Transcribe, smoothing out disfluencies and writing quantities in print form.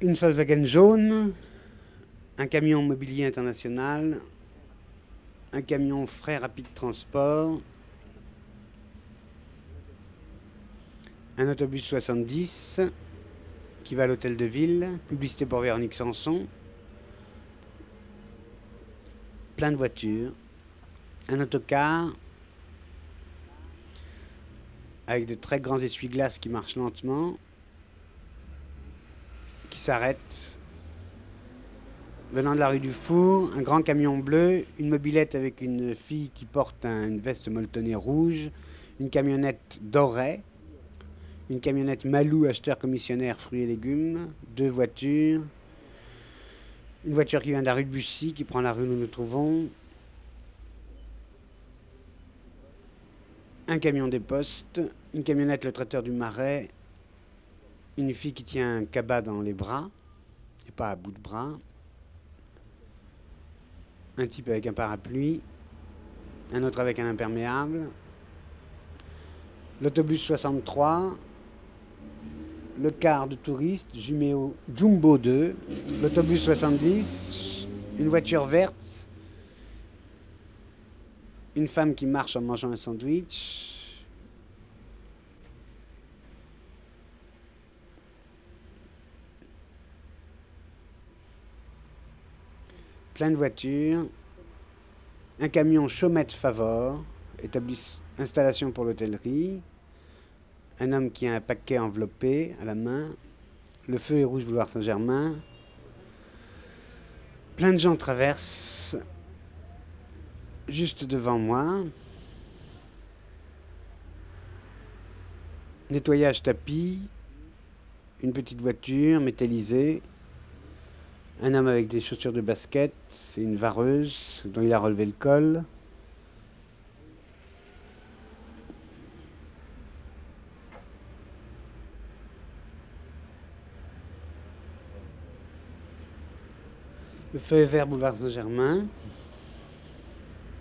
Une Volkswagen jaune, un camion mobilier international, un camion frais rapide transport, un autobus 70 qui va à l'hôtel de ville, publicité pour Véronique Sanson, plein de voitures, un autocar avec de très grands essuie-glaces qui marchent lentement, qui s'arrête. Venant de la rue du Four, un grand camion bleu, une mobilette avec une fille qui porte une veste molletonnée rouge, une camionnette dorée, une camionnette Malou, acheteur commissionnaire fruits et légumes, deux voitures, une voiture qui vient de la rue de Bussy, qui prend la rue où nous nous trouvons, un camion des postes, une camionnette le traiteur du Marais, une fille qui tient un cabas dans les bras, et pas à bout de bras, un type avec un parapluie, un autre avec un imperméable, l'autobus 63, le car de touristes, Jumbo 2, l'autobus 70, une voiture verte, une femme qui marche en mangeant un sandwich, plein de voitures, un camion Chaumette Favor, installation pour l'hôtellerie, un homme qui a un paquet enveloppé à la main, le feu est rouge boulevard Saint-Germain, plein de gens traversent juste devant moi, nettoyage tapis, une petite voiture métallisée, un homme avec des chaussures de basket, c'est une vareuse dont il a relevé le col. Le feu est vert boulevard Saint-Germain.